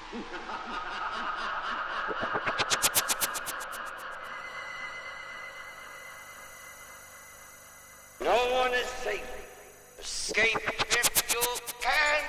No one is safe. Escape if you can.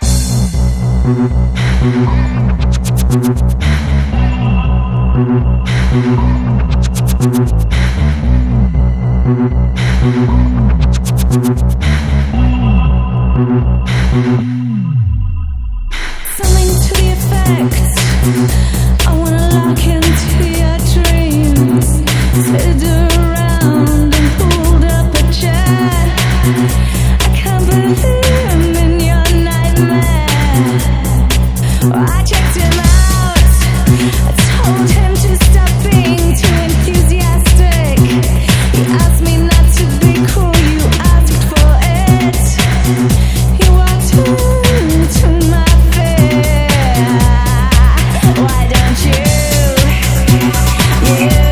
Something to the effect, I wanna lock into your dreams. Sit around and pulled up a chair. I can't believe I'm in your nightmare. I checked him out, I told him to stop being too enthusiastic. He asked me not to be cool, you asked for it. He walked into my fear. Why don't you take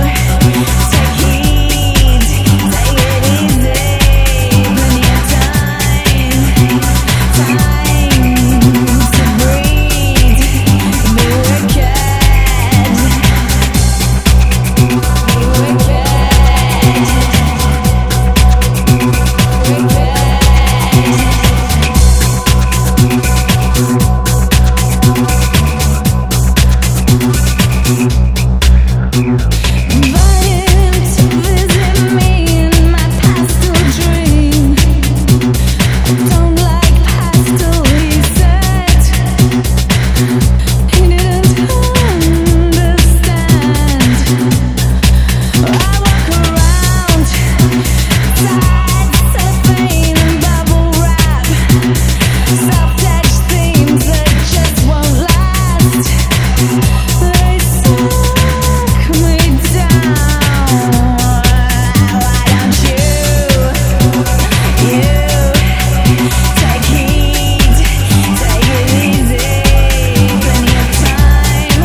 heed, take it easy, plenty of time to breathe, be wicked, invited him to visit me in my pastel dream. I don't like pastel, he said. He didn't understand. I walk around, tied, cellophane and bubble wrap, self-touch themes that just won't last. They suck me down. Why don't you take heed, take it easy, plenty of time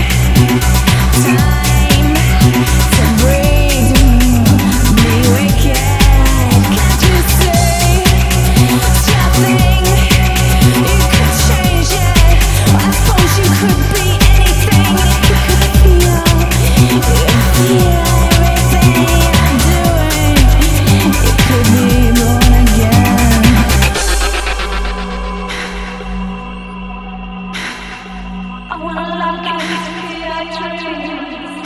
to breathe, be wicked. Can't you see? It's your thing. You could change it. I suppose you could be anything. You could feel everything I'm doing. You could be born again. I wanna lock into your dreams.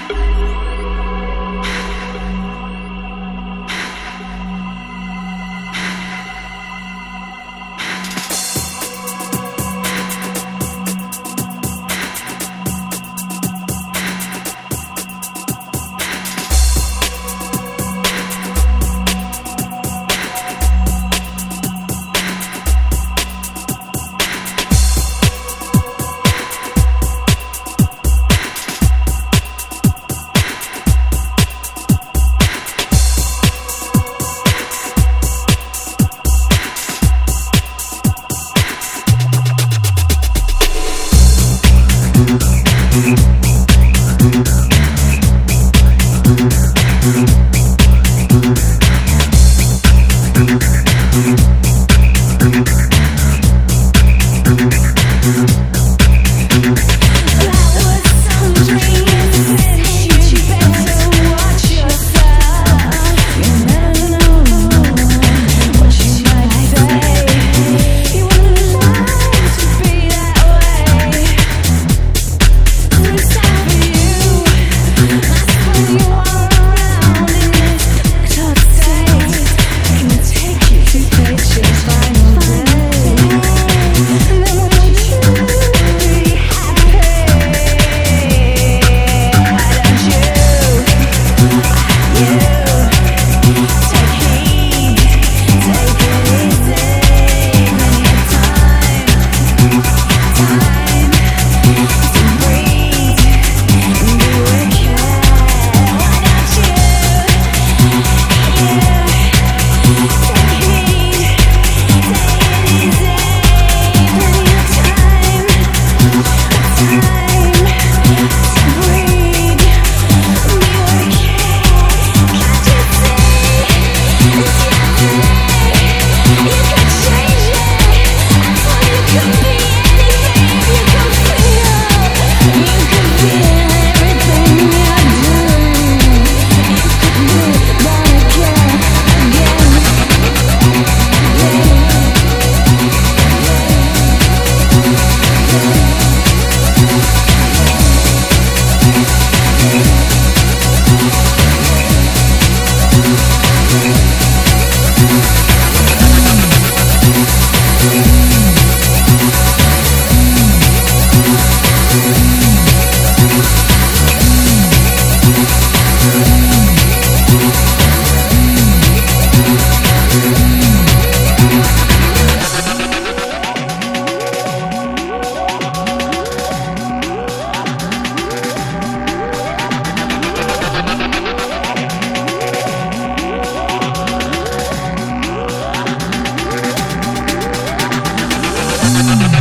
That was some dream. You better watch yourself. You never know what you might say. You wouldn't like to be that way. It's time for you. That's when you are around in this dark state. Can take you to Nature's final day. And then when you truly happy, Thank